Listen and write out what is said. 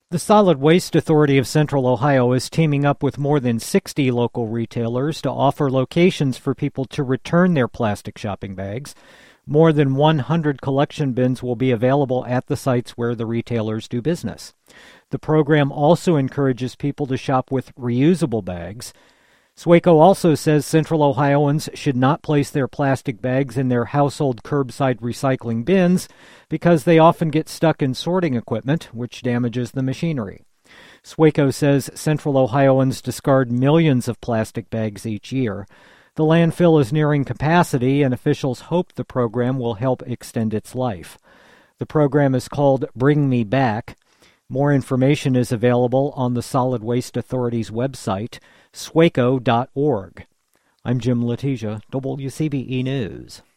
The Solid Waste Authority of Central Ohio is teaming up with more than 60 local retailers to offer locations for people to return their plastic shopping bags. More than 100 collection bins will be available at the sites where the retailers do business. The program also encourages people to shop with reusable bags. SWACO also says Central Ohioans should not place their plastic bags in their household curbside recycling bins because they often get stuck in sorting equipment, which damages the machinery. SWACO says Central Ohioans discard millions of plastic bags each year. The landfill is nearing capacity, and officials hope the program will help extend its life. The program is called Bring Me Back. More information is available on the Solid Waste Authority's website, swaco.org. I'm Jim Letizia, WCBE News.